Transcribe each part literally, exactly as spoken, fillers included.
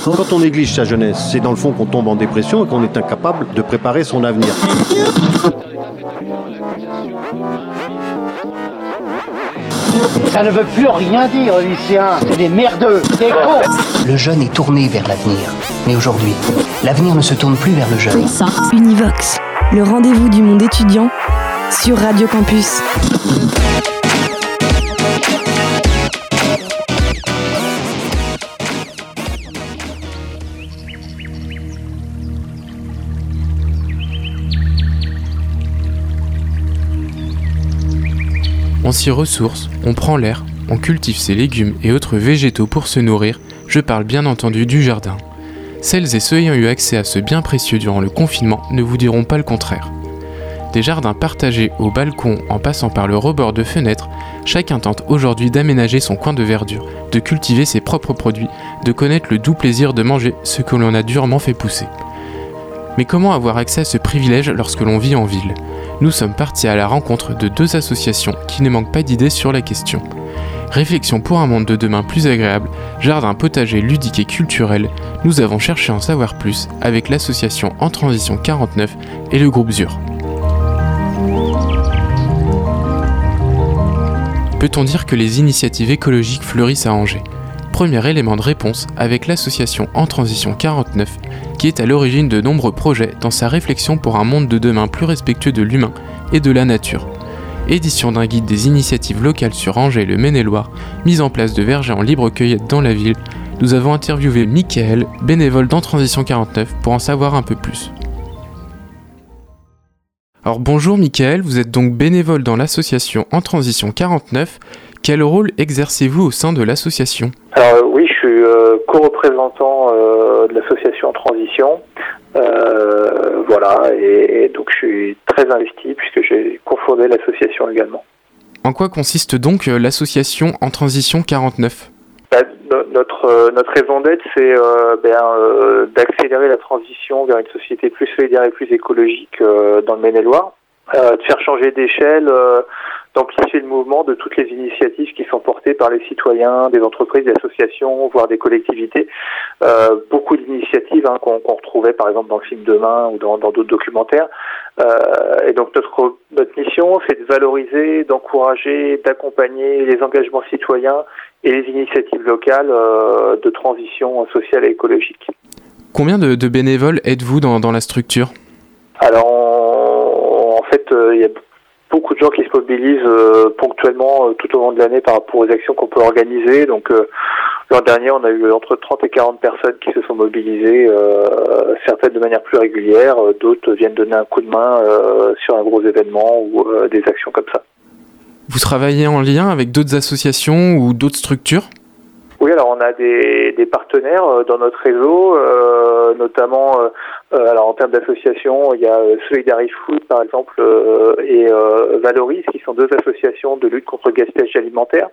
Quand on néglige sa jeunesse, c'est dans le fond qu'on tombe en dépression et qu'on est incapable de préparer son avenir. Ça ne veut plus rien dire, lycéens. C'est des merdeux, des cons. Le jeune est tourné vers l'avenir. Mais aujourd'hui, l'avenir ne se tourne plus vers le jeune. Univox, le rendez-vous du monde étudiant sur Radio Campus. On s'y ressource, on prend l'air, on cultive ses légumes et autres végétaux pour se nourrir, je parle bien entendu du jardin. Celles et ceux ayant eu accès à ce bien précieux durant le confinement ne vous diront pas le contraire. Des jardins partagés au balcon en passant par le rebord de fenêtres, chacun tente aujourd'hui d'aménager son coin de verdure, de cultiver ses propres produits, de connaître le doux plaisir de manger ce que l'on a durement fait pousser. Mais comment avoir accès à ce privilège lorsque l'on vit en ville ? Nous sommes partis à la rencontre de deux associations qui ne manquent pas d'idées sur la question. Réflexion pour un monde de demain plus agréable, jardin potager ludique et culturel, nous avons cherché à en savoir plus avec l'association En Transition quarante-neuf et le groupe Z U R. Peut-on dire que les initiatives écologiques fleurissent à Angers ? Premier élément de réponse avec l'association En Transition quarante-neuf qui est à l'origine de nombreux projets dans sa réflexion pour un monde de demain plus respectueux de l'humain et de la nature. Édition d'un guide des initiatives locales sur Angers et le Maine-et-Loire, mise en place de vergers en libre cueillette dans la ville, nous avons interviewé Michael, bénévole d'En Transition quarante-neuf, pour en savoir un peu plus. Alors bonjour Michael, vous êtes donc bénévole dans l'association En Transition quarante-neuf. Quel rôle exercez-vous au sein de l'association ? Alors oui, je suis euh, co-représentant euh, de l'association En Transition. Euh, voilà, et, et donc je suis très investi puisque j'ai cofondé l'association également. En quoi consiste donc euh, l'association En Transition quarante-neuf ? Bah, no- notre, euh, notre raison d'être, c'est euh, ben, euh, d'accélérer la transition vers une société plus solidaire et plus écologique euh, dans le Maine-et-Loire, euh, de faire changer d'échelle, euh, d'amplifier le mouvement de toutes les initiatives qui sont portées par les citoyens, des entreprises, des associations, voire des collectivités. Euh, beaucoup d'initiatives hein, qu'on, qu'on retrouvait par exemple dans le film Demain ou dans, dans d'autres documentaires. Euh, et donc notre, notre mission, c'est de valoriser, d'encourager, d'accompagner les engagements citoyens et les initiatives locales euh, de transition sociale et écologique. Combien de, de bénévoles êtes-vous dans, dans la structure ? Alors on, en fait, il euh, y a beaucoup de gens qui se mobilisent euh, ponctuellement euh, tout au long de l'année par rapport aux actions qu'on peut organiser. Donc euh, l'an dernier, on a eu entre trente et quarante personnes qui se sont mobilisées, euh, certaines de manière plus régulière, euh, d'autres viennent donner un coup de main euh, sur un gros événement ou euh, des actions comme ça. Vous travaillez en lien avec d'autres associations ou d'autres structures ? Oui, alors on a des, des partenaires euh, dans notre réseau, euh, notamment euh, alors en termes d'associations, il y a euh, Solidary Food par exemple euh, et euh, Valoris qui sont deux associations de lutte contre le gaspillage alimentaire.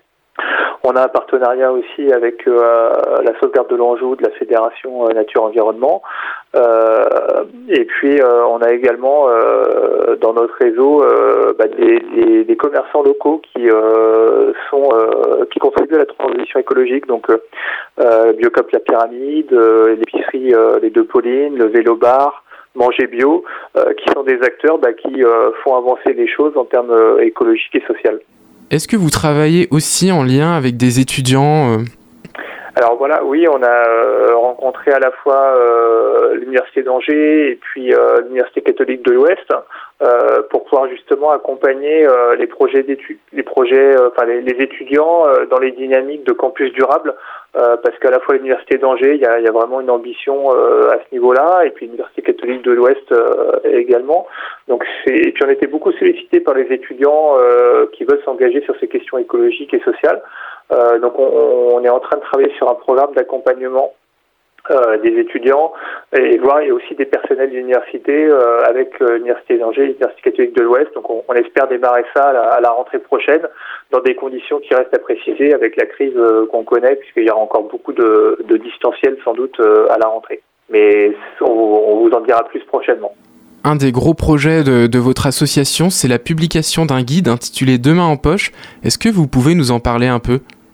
On a un partenariat aussi avec euh, la sauvegarde de l'Anjou de la Fédération euh, Nature-Environnement. Euh, et puis euh, on a également euh, dans notre réseau euh, bah, des, des, des commerçants locaux qui euh, sont euh, qui contribuent à la transition écologique. Donc euh, Biocop La Pyramide, euh, l'épicerie euh, Les Deux Paulines, le Vélo Bar, Manger Bio, euh, qui sont des acteurs bah, qui euh, font avancer les choses en termes euh, écologiques et sociaux. Est-ce que vous travaillez aussi en lien avec des étudiants euh... Alors voilà, oui, on a euh, rencontré à la fois euh, l'Université d'Angers et puis euh, l'Université catholique de l'Ouest euh, pour pouvoir justement accompagner euh, les projets d'études, les projets, euh, enfin les, les étudiants euh, dans les dynamiques de campus durable, euh, parce qu'à la fois l'Université d'Angers, il y a, il y a vraiment une ambition euh, à ce niveau-là, et puis l'Université catholique de l'Ouest euh, également. Donc c'est, et puis on était beaucoup sollicités par les étudiants euh, qui veulent s'engager sur ces questions écologiques et sociales. Euh, donc on, on est en train de travailler sur un programme d'accompagnement euh, des étudiants et voir et aussi des personnels d'université euh, avec euh, l'Université d'Angers et l'Université catholique de l'Ouest. Donc on, on espère démarrer ça à la, à la rentrée prochaine dans des conditions qui restent à préciser avec la crise euh, qu'on connaît, puisqu'il y aura encore beaucoup de, de distanciel sans doute euh, à la rentrée. Mais on, on vous en dira plus prochainement. Un des gros projets de, de votre association, c'est la publication d'un guide intitulé Demain en poche. Est-ce que vous pouvez nous en parler un peu ?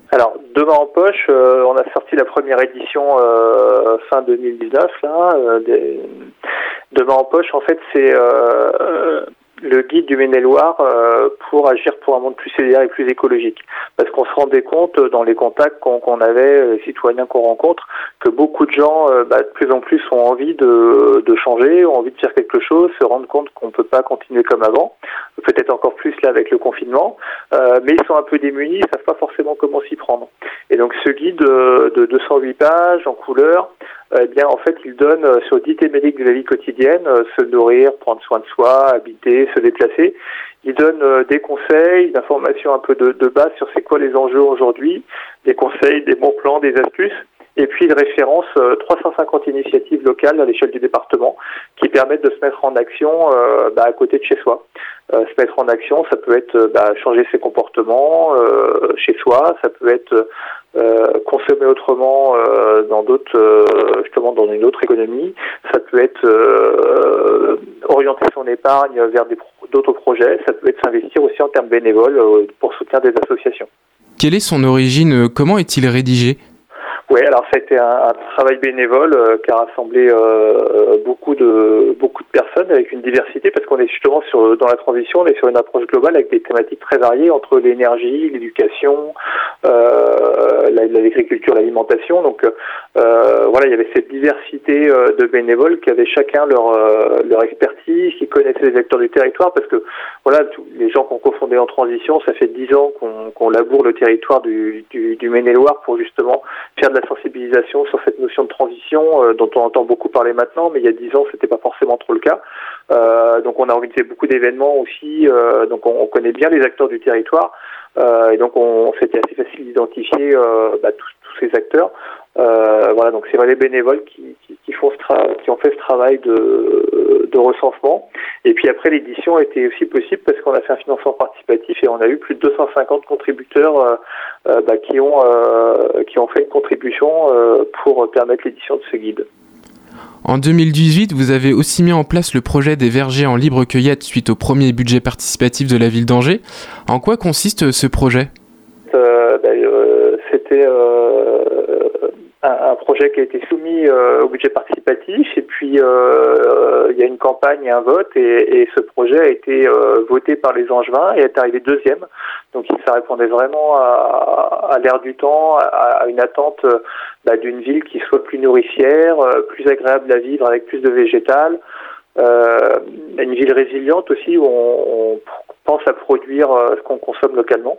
Alors, Demain en poche, euh, on a sorti la première édition euh, fin deux mille dix-neuf. Là, euh, des... Demain en poche, en fait, c'est euh, le guide du Maine-et-Loire euh, pour agir pour un monde plus solidaire et plus écologique. Parce qu'on se rendait compte dans les contacts qu'on, qu'on avait, les citoyens qu'on rencontre, que beaucoup de gens, euh, bah, de plus en plus, ont envie de, de changer, ont envie de faire quelque chose, se rendent compte qu'on ne peut pas continuer comme avant, peut-être encore plus là avec le confinement, euh, mais ils sont un peu démunis, ils ne savent pas forcément comment s'y prendre. Et donc ce guide euh, de deux cent huit pages en couleur, eh bien, en fait, il donne euh, sur dix thématiques de la vie quotidienne, euh, se nourrir, prendre soin de soi, habiter, se déplacer. Il donne euh, des conseils, des informations un peu de, de base sur c'est quoi les enjeux aujourd'hui, des conseils, des bons plans, des astuces. Et puis, il référence euh, trois cent cinquante initiatives locales à l'échelle du département qui permettent de se mettre en action euh, bah, à côté de chez soi. Euh, se mettre en action, ça peut être bah, changer ses comportements euh, chez soi, ça peut être euh, consommer autrement euh, dans d'autres, euh, justement dans une autre économie, ça peut être euh, orienter son épargne vers des, d'autres projets, ça peut être s'investir aussi en termes bénévoles euh, pour soutenir des associations. Quelle est son origine ? Comment est-il rédigé ? Oui, alors ça a été un, un travail bénévole euh, qui a rassemblé euh, beaucoup de beaucoup de personnes avec une diversité, parce qu'on est justement sur dans la transition, on est sur une approche globale avec des thématiques très variées entre l'énergie, l'éducation, euh, la, l'agriculture, l'alimentation. Donc euh, voilà, il y avait cette diversité euh, de bénévoles qui avaient chacun leur euh, leur expertise, qui connaissaient les acteurs du territoire, parce que voilà, tous les gens qu'on cofondait en transition, ça fait dix ans qu'on, qu'on laboure le territoire du, du, du Maine-et-Loire pour justement faire de la sensibilisation sur cette notion de transition euh, dont on entend beaucoup parler maintenant, mais il y a dix ans c'était pas forcément trop le cas. Euh, donc on a organisé beaucoup d'événements aussi, euh, donc on, on connaît bien les acteurs du territoire euh, et donc on, c'était assez facile d'identifier euh, bah, tous, tous ces acteurs. Euh, voilà, donc c'est les bénévoles qui, qui, qui font ce tra- qui ont fait ce travail de, de recensement. Et puis après, l'édition était aussi possible parce qu'on a fait un financement participatif et on a eu plus de deux cent cinquante contributeurs euh, euh, bah, qui ont euh, qui ont fait une contribution euh, pour permettre l'édition de ce guide. En deux mille dix-huit, vous avez aussi mis en place le projet des vergers en libre cueillette suite au premier budget participatif de la ville d'Angers. En quoi consiste ce projet ? euh, bah, euh, C'était euh, un, un projet qui a été soumis euh, au budget participatif et puis euh, il y a une campagne et un vote et, et ce projet a été euh, voté par les Angevins et est arrivé deuxième. Donc ça répondait vraiment à, à l'ère du temps, à, à une attente bah, d'une ville qui soit plus nourricière, plus agréable à vivre avec plus de végétal, euh, une ville résiliente aussi où on, on pense à produire ce qu'on consomme localement.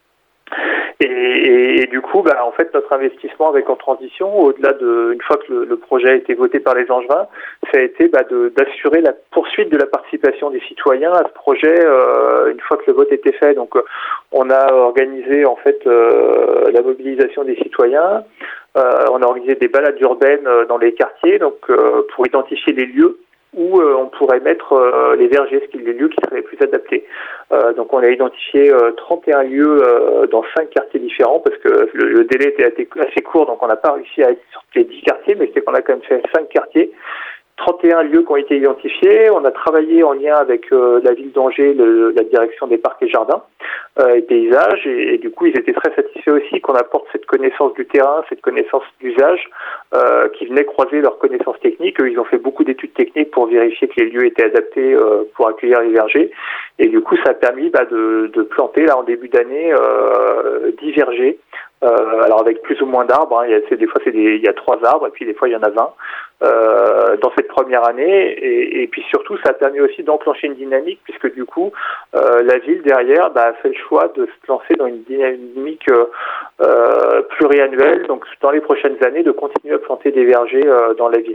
Et, et, et du coup, bah, en fait, notre investissement avec En Transition, au-delà de, une fois que le, le projet a été voté par les Angevins, ça a été bah, de, d'assurer la poursuite de la participation des citoyens à ce projet euh, une fois que le vote était fait. Donc, euh, on a organisé en fait euh, la mobilisation des citoyens. Euh, on a organisé des balades urbaines euh, dans les quartiers, donc euh, pour identifier les lieux où euh, on pourrait mettre euh, les vergers, ce qui sont les lieux qui seraient les plus adaptés. Euh, donc on a identifié euh, trente et un lieux euh, dans cinq quartiers différents, parce que le, le délai était assez, assez court, donc on n'a pas réussi à être sur les dix quartiers, mais c'est qu'on a quand même fait cinq quartiers. trente et un lieux qui ont été identifiés. On a travaillé en lien avec euh, la ville d'Angers, le, la direction des parcs et jardins euh, et paysages, et, et du coup ils étaient très satisfaits aussi qu'on apporte cette connaissance du terrain, cette connaissance d'usage euh, qui venait croiser leurs connaissances techniques. Eux, ils ont fait beaucoup d'études techniques pour vérifier que les lieux étaient adaptés euh, pour accueillir les vergers, et du coup ça a permis bah, de, de planter là en début d'année euh, dix vergers. Euh, alors avec plus ou moins d'arbres, hein, il y a, c'est, des fois c'est des, il y a trois arbres et puis des fois il y en a vingt euh, dans cette première année, et, et puis surtout ça a permis aussi d'enclencher une dynamique puisque du coup euh, la ville derrière bah, a fait le choix de se lancer dans une dynamique euh, euh, pluriannuelle, donc dans les prochaines années de continuer à planter des vergers euh, dans la ville.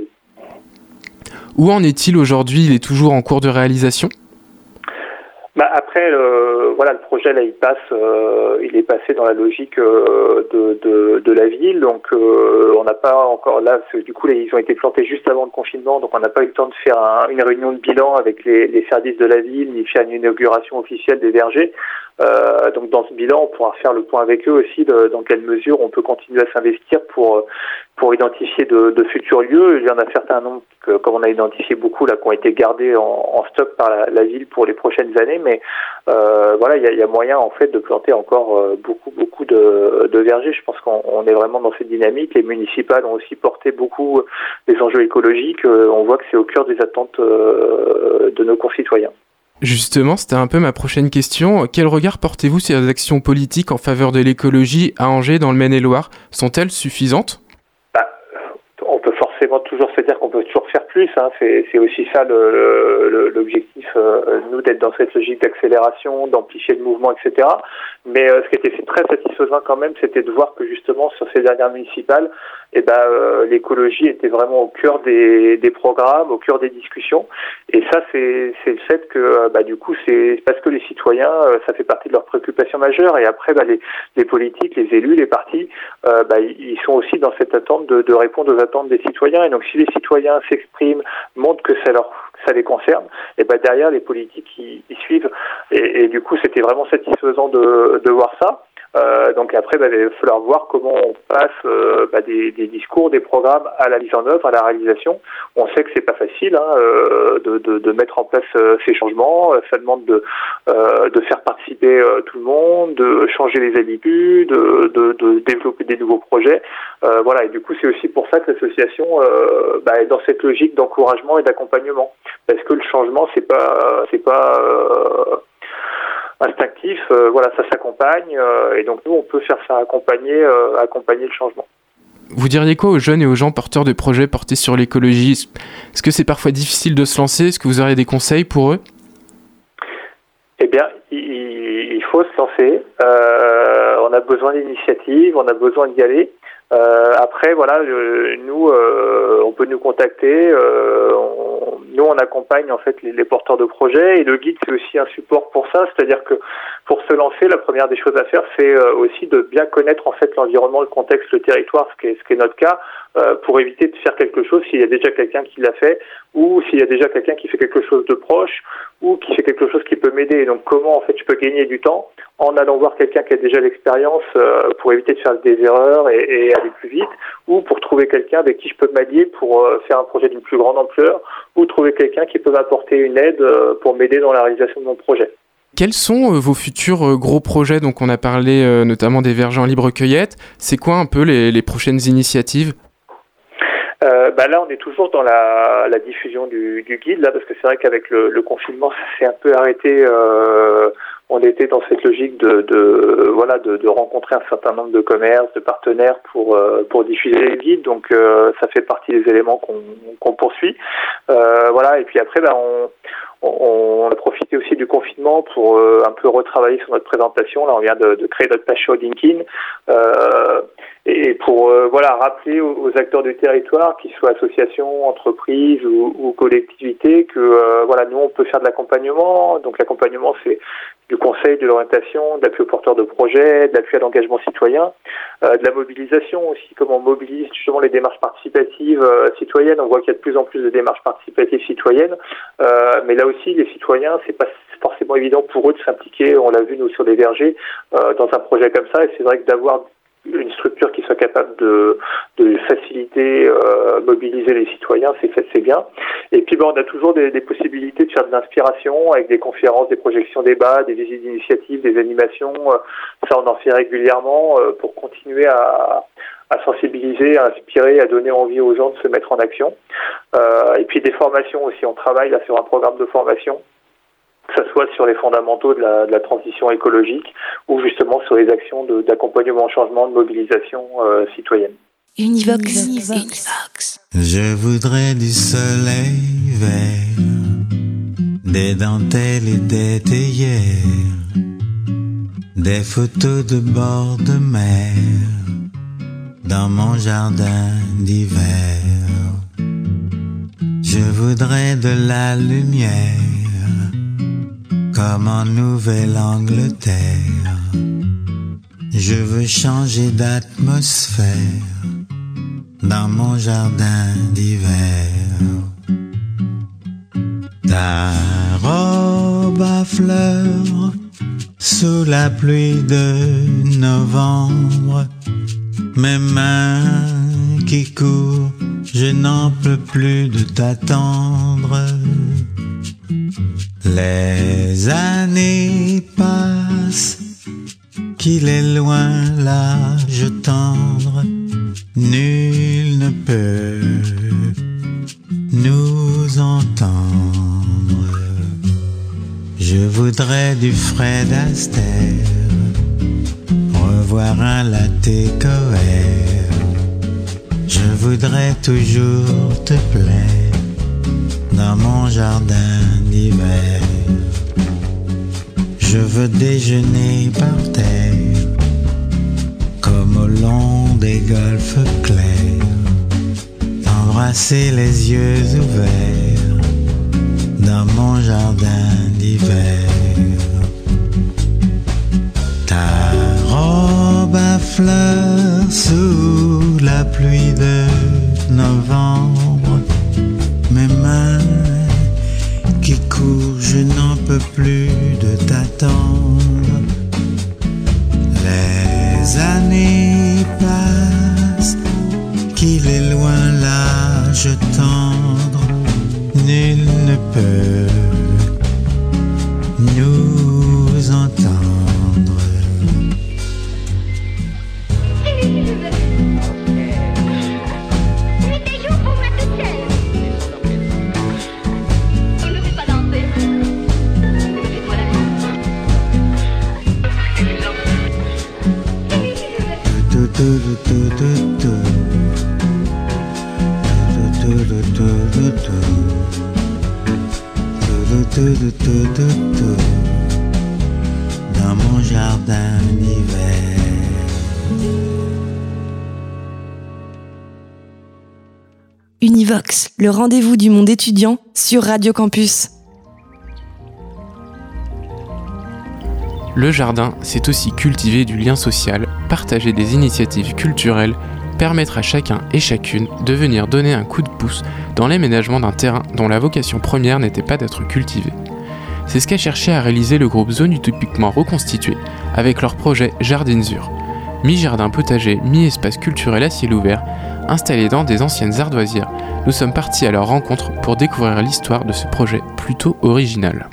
Où en est-il aujourd'hui ? Il est toujours en cours de réalisation ? Bah après, euh, voilà, le projet là, il passe, euh, il est passé dans la logique euh, de, de de la ville, donc euh, on n'a pas encore là, du coup, là, ils ont été plantés juste avant le confinement, donc on n'a pas eu le temps de faire un, une réunion de bilan avec les, les services de la ville, ni faire une inauguration officielle des vergers. Euh, donc dans ce bilan, on pourra faire le point avec eux aussi de, dans quelle mesure on peut continuer à s'investir pour pour identifier de, de futurs lieux. Il y en a certains nombres, que, comme on a identifié beaucoup là, qui ont été gardés en, en stock par la, la ville pour les prochaines années. Mais euh, voilà, il y a, y a moyen en fait de planter encore euh, beaucoup, beaucoup de, de vergers. Je pense qu'on on est vraiment dans cette dynamique. Les municipales ont aussi porté beaucoup des enjeux écologiques. Euh, on voit que c'est au cœur des attentes euh, de nos concitoyens. Justement, c'était un peu ma prochaine question. Quel regard portez-vous sur les actions politiques en faveur de l'écologie à Angers, dans le Maine-et-Loire ? Sont-elles suffisantes ? Bah, on peut forcément toujours se dire qu'on peut toujours faire plus. Hein. C'est, c'est aussi ça le, le, l'objectif, euh, nous, d'être dans cette logique d'accélération, d'amplifier le mouvement, et cetera. Mais euh, ce qui était très satisfaisant quand même, c'était de voir que justement sur ces dernières municipales, eh ben, euh, l'écologie était vraiment au cœur des, des programmes, au cœur des discussions. Et ça, c'est, c'est le fait que, bah, du coup, c'est parce que les citoyens, euh, ça fait partie de leurs préoccupations majeures. Et après, bah, les, les politiques, les élus, les partis, euh, bah, ils sont aussi dans cette attente de, de répondre aux attentes des citoyens. Et donc, si les citoyens s'expriment, montrent que ça leur ça les concerne, et ben derrière les politiques ils, ils suivent et, et du coup c'était vraiment satisfaisant de, de voir ça. Euh, donc après, bah, il va falloir voir comment on passe euh, bah, des, des discours, des programmes à la mise en œuvre, à la réalisation. On sait que c'est pas facile hein, euh, de, de, de mettre en place euh, ces changements. Ça demande de, euh, de faire participer euh, tout le monde, de changer les habitudes, de, de, de développer des nouveaux projets. Euh, voilà. Et du coup, c'est aussi pour ça que l'association euh, bah, est dans cette logique d'encouragement et d'accompagnement, parce que le changement, c'est pas, c'est pas euh, instinctif, euh, voilà, ça s'accompagne euh, et donc nous on peut faire ça accompagner, euh, accompagner le changement. Vous diriez quoi aux jeunes et aux gens porteurs de projets portés sur l'écologie ? Est-ce que c'est parfois difficile de se lancer ? Est-ce que vous auriez des conseils pour eux ? Eh bien, il, il faut se lancer. Euh, on a besoin d'initiatives, on a besoin d'y aller. Euh, après, voilà, euh, nous, euh, on peut nous contacter. Euh, on, nous, on accompagne en fait les, les porteurs de projets et le guide c'est aussi un support pour ça. C'est-à-dire que pour se lancer, la première des choses à faire, c'est euh, aussi de bien connaître en fait l'environnement, le contexte, le territoire, ce qui est, ce qui est notre cas, euh, pour éviter de faire quelque chose s'il y a déjà quelqu'un qui l'a fait ou s'il y a déjà quelqu'un qui fait quelque chose de proche ou qui fait quelque chose qui peut m'aider. Donc, comment en fait je peux gagner du temps en allant voir quelqu'un qui a déjà l'expérience euh, pour éviter de faire des erreurs et, et aller plus vite, ou pour trouver quelqu'un avec qui je peux m'allier pour euh, faire un projet d'une plus grande ampleur, ou trouver quelqu'un qui peut m'apporter une aide euh, pour m'aider dans la réalisation de mon projet. Quels sont euh, vos futurs euh, gros projets ? Donc on a parlé euh, notamment des vergers en libre cueillette. C'est quoi un peu les, les prochaines initiatives ? Euh, bah là, on est toujours dans la, la diffusion du, du guide, là, parce que c'est vrai qu'avec le, le confinement, ça s'est un peu arrêté. Euh, on était dans cette logique de, de voilà, de, de rencontrer un certain nombre de commerces, de partenaires pour euh, pour diffuser les guides. Donc, euh, ça fait partie des éléments qu'on, qu'on poursuit. Euh, voilà. Et puis après, bah, on On a profité aussi du confinement pour euh, un peu retravailler sur notre présentation. Là, on vient de, de créer notre page sur LinkedIn euh, et pour euh, voilà rappeler aux, aux acteurs du territoire, qu'ils soient associations, entreprises ou, ou collectivités, que euh, voilà nous on peut faire de l'accompagnement. Donc l'accompagnement, c'est du conseil, de l'orientation, de l'appui aux porteurs de projets, de l'appui à l'engagement citoyen, euh, de la mobilisation aussi, comment on mobilise justement les démarches participatives euh, citoyennes. On voit qu'il y a de plus en plus de démarches participatives citoyennes, euh, mais là aussi les citoyens, c'est pas forcément évident pour eux de s'impliquer. On l'a vu nous sur les vergers euh, dans un projet comme ça, et c'est vrai que d'avoir une structure qui soit capable de, de faciliter, euh, mobiliser les citoyens, c'est fait, c'est bien. Et puis, ben, on a toujours des, des possibilités de faire de l'inspiration avec des conférences, des projections débats, des visites d'initiatives, des animations. Ça, on en fait régulièrement euh, pour continuer à, à sensibiliser, à inspirer, à donner envie aux gens de se mettre en action. Euh, et puis des formations aussi. On travaille là sur un programme de formation, que ce soit sur les fondamentaux de la, de la transition écologique ou justement sur les actions de, d'accompagnement au changement, de mobilisation euh, citoyenne. Univox. Univox. Je voudrais du soleil vert, des dentelles et des théières, des photos de bord de mer dans mon jardin d'hiver. Je voudrais de la lumière comme en Nouvelle-Angleterre. Je veux changer d'atmosphère dans mon jardin d'hiver. Ta robe à fleurs sous la pluie de novembre, mes mains qui court, je n'en peux plus de t'attendre. Les années passent, qu'il est loin l'âge tendre, nul ne peut nous entendre. Je voudrais du Fred Astaire, revoir un latte coère. Je voudrais toujours te plaire dans mon jardin d'hiver. Je veux déjeuner par terre, comme au long des golfes clairs, embrasser les yeux ouverts dans mon jardin d'hiver. Ta robe à fleurs sous la pluie de novembre, mes mains qui courent, je n'en peux plus de t'attendre. Les années passent, qu'il est loin l'âge tendre, nul ne peut nous entendre. Dans mon jardin d'hiver. Univox, le rendez-vous du monde étudiant sur Radio Campus. Le jardin, c'est aussi cultiver du lien social, partager des initiatives culturelles, permettre à chacun et chacune de venir donner un coup de pouce dans l'aménagement d'un terrain dont la vocation première n'était pas d'être cultivé. C'est ce qu'a cherché à réaliser le groupe Zone Utopiquement Reconstitué avec leur projet Jardinzur, mi-jardin potager, mi-espace culturel à ciel ouvert, installé dans des anciennes ardoisières. Nous sommes partis à leur rencontre pour découvrir l'histoire de ce projet plutôt original.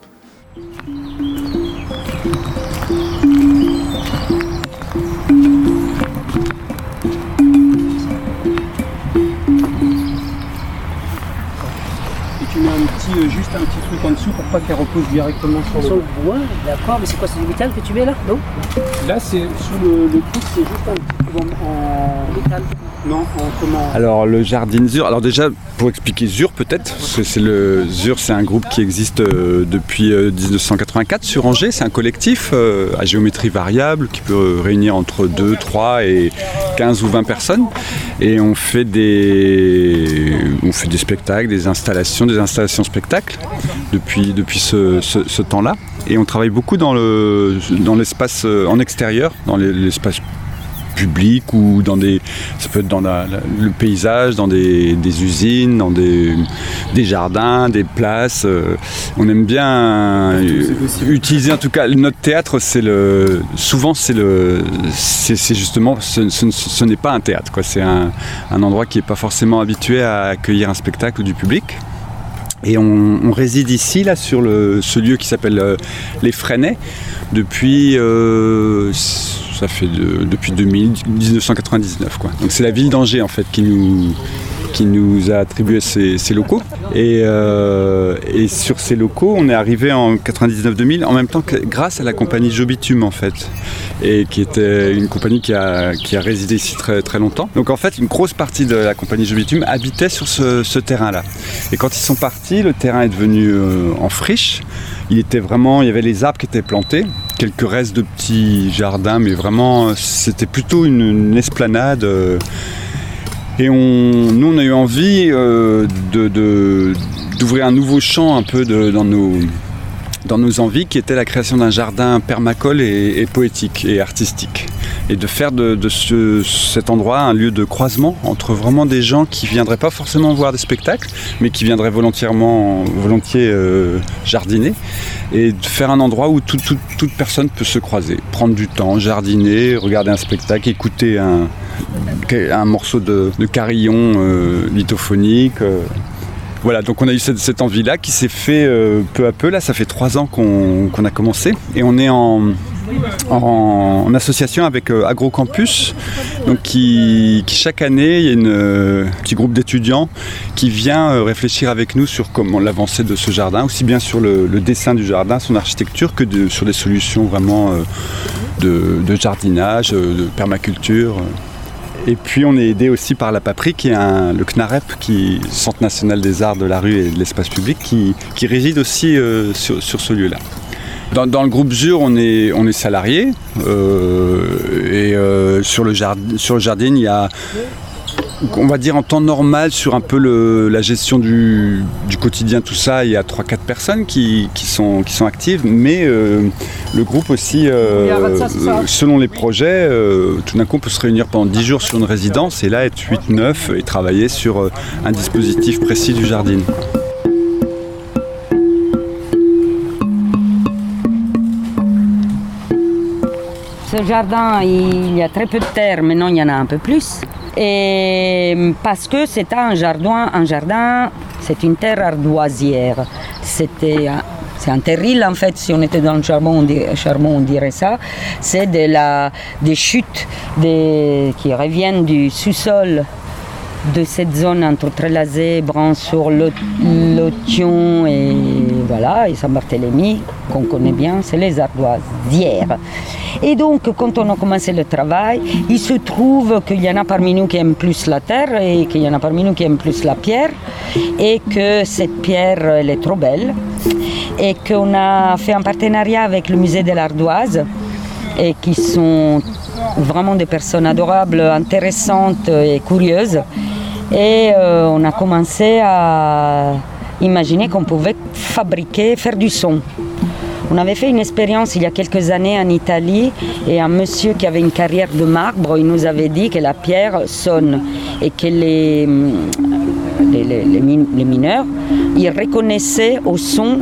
Euh, juste un petit truc en dessous pour pas qu'elle repose directement sur, sur le... le bois. D'accord, mais c'est quoi, c'est du métal que tu mets là? Non. Là, c'est sous le, le truc, c'est juste un petit peu en, en... métal. Non, en comment? Alors le Jardinzur, alors déjà pour expliquer Zur peut-être, parce que c'est le Zur, c'est un groupe qui existe euh, depuis euh, dix-neuf cent quatre-vingt-quatre sur Angers. C'est un collectif euh, à géométrie variable qui peut réunir entre deux, trois et quinze ou vingt personnes. Et on fait des, on fait des spectacles, des installations, des installations spectacles depuis, depuis ce, ce, ce temps-là. Et on travaille beaucoup dans, le, dans l'espace en extérieur, dans l'espace public ou dans des, ça peut être dans la, la, le paysage, dans des, des usines, dans des, des jardins, des places. Euh, on aime bien euh, utiliser, en tout cas, notre théâtre, c'est le, souvent c'est le, c'est, c'est justement, ce, ce, ce n'est pas un théâtre, quoi. C'est un, un endroit qui n'est pas forcément habitué à accueillir un spectacle du public. Et on, on réside ici, là, sur le, ce lieu qui s'appelle euh, Les Fresnais, depuis, euh, ça fait de, depuis deux mille, dix-neuf cent quatre-vingt-dix-neuf, quoi. Donc c'est la ville d'Angers, en fait, qui nous, qui nous a attribué ces, ces locaux. Et, euh, et sur ces locaux, on est arrivé en quatre-vingt-dix-neuf deux mille, en même temps que grâce à la compagnie Jobitume, en fait, et qui était une compagnie qui a, qui a résidé ici très, très longtemps. Donc en fait, une grosse partie de la compagnie Jobitume habitait sur ce, ce terrain-là. Et quand ils sont partis, le terrain est devenu euh, en friche. Il était vraiment, il y avait les arbres qui étaient plantés, quelques restes de petits jardins, mais vraiment, c'était plutôt une, une esplanade. Euh, Et on, nous, on a eu envie euh, de, de, d'ouvrir un nouveau champ un peu de, dans, nos, dans nos envies, qui était la création d'un jardin permacole et, et poétique et artistique. Et de faire de, de ce, cet endroit un lieu de croisement entre vraiment des gens qui ne viendraient pas forcément voir des spectacles, mais qui viendraient volontairement, volontiers euh, jardiner. Et de faire un endroit où tout, tout, toute personne peut se croiser, prendre du temps, jardiner, regarder un spectacle, écouter un... un morceau de, de carillon euh, lithophonique. Euh. Voilà, donc on a eu cette, cette envie-là qui s'est fait euh, peu à peu. Là, ça fait trois ans qu'on, qu'on a commencé et on est en, en, en association avec euh, Agrocampus, donc qui, qui chaque année, il y a une, euh, un petit groupe d'étudiants qui vient euh, réfléchir avec nous sur comment l'avancée de ce jardin, aussi bien sur le, le dessin du jardin, son architecture, que de, sur des solutions vraiment euh, de, de jardinage, de permaculture. Et puis on est aidé aussi par la Papri, qui est un, le C N A R E P, qui Centre national des arts de la rue et de l'espace public, qui, qui réside aussi euh, sur, sur ce lieu-là. Dans, dans le groupe ZUR, on est, on est salarié euh, et euh, sur, le jardin, sur le jardin, il y a, on va dire en temps normal, sur un peu le, la gestion du, du quotidien, tout ça, il y a trois quatre personnes qui, qui, sont, qui sont actives, mais euh, le groupe aussi, euh, euh, selon les projets, euh, tout d'un coup on peut se réunir pendant dix jours sur une résidence et là être huit neuf et travailler sur euh, un dispositif précis du jardin. Ce jardin, il y a très peu de terre, maintenant il y en a un peu plus. Et parce que c'était un jardin, un jardin, c'est une terre ardoisière. C'était, c'est un terril en fait, si on était dans le charbon, on dirait, charbon, on dirait ça. C'est de la, des chutes des, qui reviennent du sous-sol de cette zone entre Trélazé, Bran-sur-Lotion et voilà, et Saint-Barthélemy, qu'on connaît bien, c'est les ardoisières. Et donc, quand on a commencé le travail, il se trouve qu'il y en a parmi nous qui aiment plus la terre et qu'il y en a parmi nous qui aiment plus la pierre et que cette pierre, elle est trop belle et qu'on a fait un partenariat avec le musée de l'Ardoise et qui sont vraiment des personnes adorables, intéressantes et curieuses. Et euh, on a commencé à imaginer qu'on pouvait fabriquer, faire du son. On avait fait une expérience il y a quelques années en Italie et un monsieur qui avait une carrière de marbre, il nous avait dit que la pierre sonne et que les, les, les, les mineurs, ils reconnaissaient au son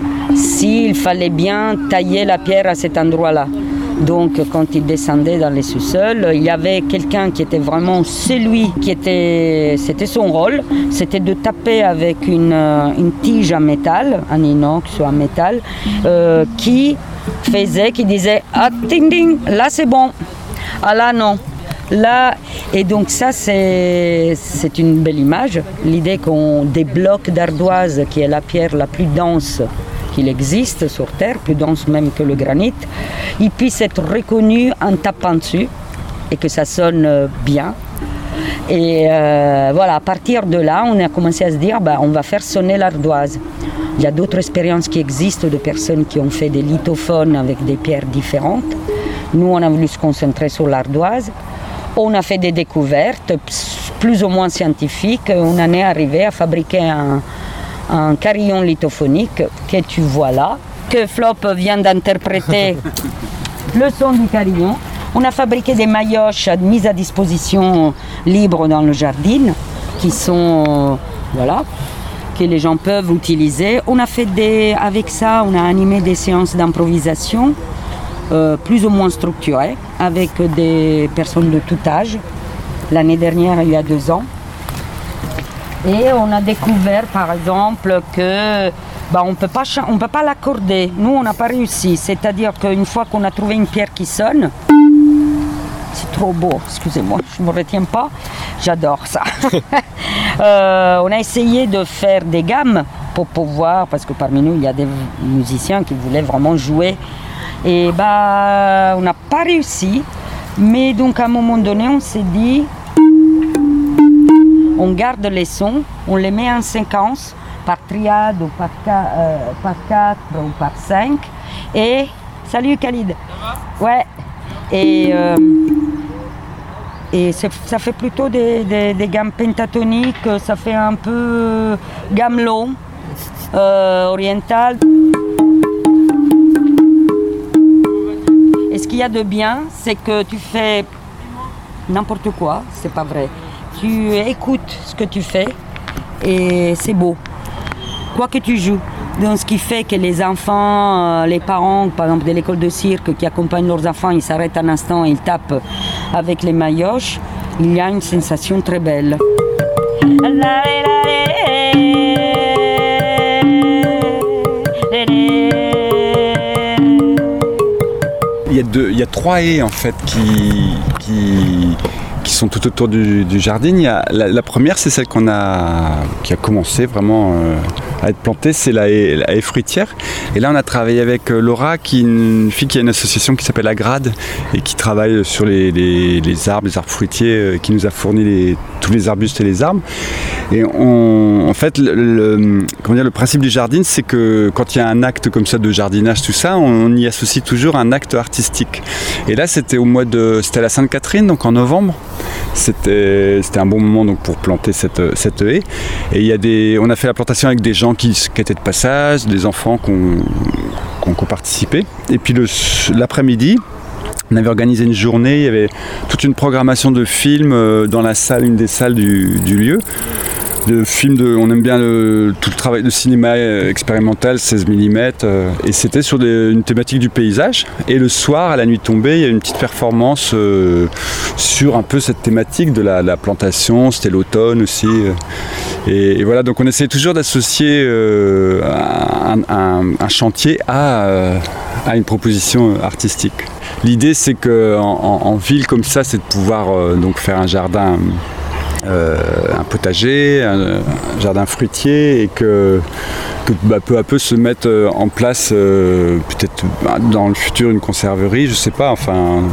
s'il fallait bien tailler la pierre à cet endroit-là. Donc quand il descendait dans les sous-sols, il y avait quelqu'un qui était vraiment celui qui était, c'était son rôle, c'était de taper avec une, une tige en métal, en inox ou en métal, euh, qui faisait, qui disait « Ah, ding ding, là c'est bon, ah là non ». Là, et donc ça c'est, c'est une belle image, l'idée qu'on des blocs d'ardoise, qui est la pierre la plus dense qu'il existe sur Terre, plus dense même que le granit, il puisse être reconnu en tapant dessus et que ça sonne bien. Et euh, voilà, à partir de là, on a commencé à se dire, bah, on va faire sonner l'ardoise. Il y a d'autres expériences qui existent de personnes qui ont fait des lithophones avec des pierres différentes. Nous, on a voulu se concentrer sur l'ardoise. On a fait des découvertes plus ou moins scientifiques. On en est arrivé à fabriquer un un carillon lithophonique que tu vois là, que Flop vient d'interpréter le son du carillon. On a fabriqué des maillotches mises à disposition libre dans le jardin, qui sont, voilà, que les gens peuvent utiliser. On a fait des, avec ça, on a animé des séances d'improvisation euh, plus ou moins structurées avec des personnes de tout âge. L'année dernière, il y a deux ans. Et on a découvert par exemple que bah, on ne peut pas, on peut pas l'accorder. Nous, on n'a pas réussi. C'est-à-dire qu'une fois qu'on a trouvé une pierre qui sonne, c'est trop beau, excusez-moi, je ne me retiens pas, j'adore ça. euh, on a essayé de faire des gammes pour pouvoir, parce que parmi nous, il y a des musiciens qui voulaient vraiment jouer. Et bah, on n'a pas réussi. Mais donc à un moment donné, on s'est dit... On garde les sons, on les met en séquence par triade ou par, euh, par quatre ou par cinq. Et salut Khalid. Ouais. Et, euh, et ça fait plutôt des, des, des gammes pentatoniques, ça fait un peu gamelan, euh, oriental. Et ce qu'il y a de bien, c'est que tu fais n'importe quoi, c'est pas vrai. Tu écoutes ce que tu fais et c'est beau, quoi que tu joues. Donc ce qui fait que les enfants, les parents, par exemple de l'école de cirque qui accompagnent leurs enfants, ils s'arrêtent un instant, ils tapent avec les maillotches, il y a une sensation très belle. Il y a deux, il y a trois haies en fait qui, qui, qui sont tout autour du, du jardin. Il y a, la, la première, c'est celle qu'on a, qui a commencé vraiment euh, à être plantée, c'est la haie, la haie fruitière. Et là, on a travaillé avec Laura, qui est une fille qui a une association qui s'appelle Agrade et qui travaille sur les, les, les arbres, les arbres fruitiers, euh, qui nous a fourni les, tous les arbustes et les arbres. Et on, en fait, le, le, comment dire, le principe du jardin, c'est que quand il y a un acte comme ça de jardinage, tout ça, on y associe toujours un acte artistique. Et là, c'était au mois de, c'était à la Sainte-Catherine, donc en novembre. C'était, c'était un bon moment donc pour planter cette, cette haie. Et il y a des, on a fait la plantation avec des gens qui, qui étaient de passage, des enfants qui ont, qui ont, qui ont participé. Et puis le, l'après-midi, on avait organisé une journée, il y avait toute une programmation de films dans la salle, une des salles du, du lieu. De films, de, on aime bien le, tout le travail de cinéma expérimental, seize millimètres, euh, et c'était sur des, une thématique du paysage. Et le soir, à la nuit tombée, il y a une petite performance euh, sur un peu cette thématique de la, la plantation, c'était l'automne aussi. Euh, et, et voilà, donc on essaie toujours d'associer euh, un, un, un chantier à, euh, à une proposition artistique. L'idée, c'est qu'en en, en ville comme ça, c'est de pouvoir euh, donc faire un jardin. Euh, un potager, un, un jardin fruitier et que, que bah, peu à peu se mette en place euh, peut-être bah, dans le futur une conserverie, je sais pas, enfin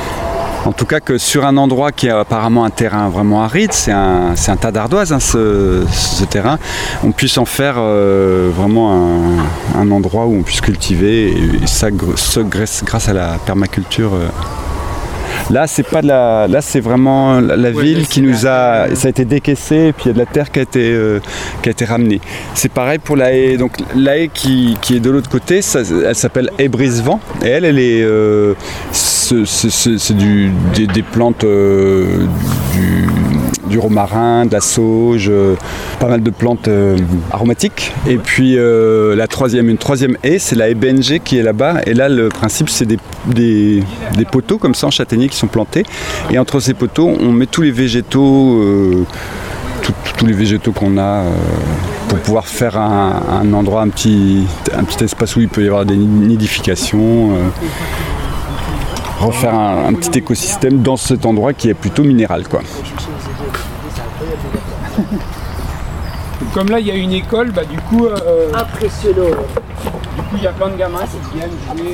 en tout cas que sur un endroit qui est apparemment un terrain vraiment aride, c'est un, c'est un tas d'ardoises hein, ce, ce terrain, on puisse en faire euh, vraiment un, un endroit où on puisse cultiver et, et ça, ça grâce, grâce à la permaculture. Euh, Là, c'est pas de la, là, c'est vraiment la, la ouais, ville qui nous a, ça a été décaissé et puis il y a de la terre qui a été, euh, qui a été ramenée. C'est pareil pour la haie. Donc la haie qui, qui est de l'autre côté, ça, elle s'appelle haie brise-vent et elle, elle est, euh, c'est, c'est, c'est du, des, des plantes euh, du, du romarin, de la sauge, euh, pas mal de plantes euh, aromatiques. Et puis euh, la troisième, une troisième haie, c'est la haie B N G qui est là-bas. Et là, le principe, c'est des, des, des poteaux comme ça en châtaignier qui sont plantés et entre ces poteaux on met tous les végétaux euh, tout, tous les végétaux qu'on a euh, pour pouvoir faire un, un endroit, un petit, un petit espace où il peut y avoir des nidifications, euh, refaire un, un petit écosystème dans cet endroit qui est plutôt minéral quoi. Comme là il y a une école, bah du coup euh, impressionnant. Du coup il y a plein de gamins qui viennent jouer.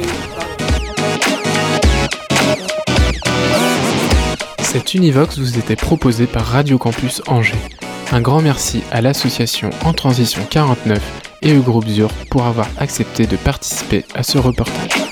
Cet Univox vous était proposé par Radio Campus Angers. Un grand merci à l'association En Transition quarante-neuf et au groupe Zur pour avoir accepté de participer à ce reportage.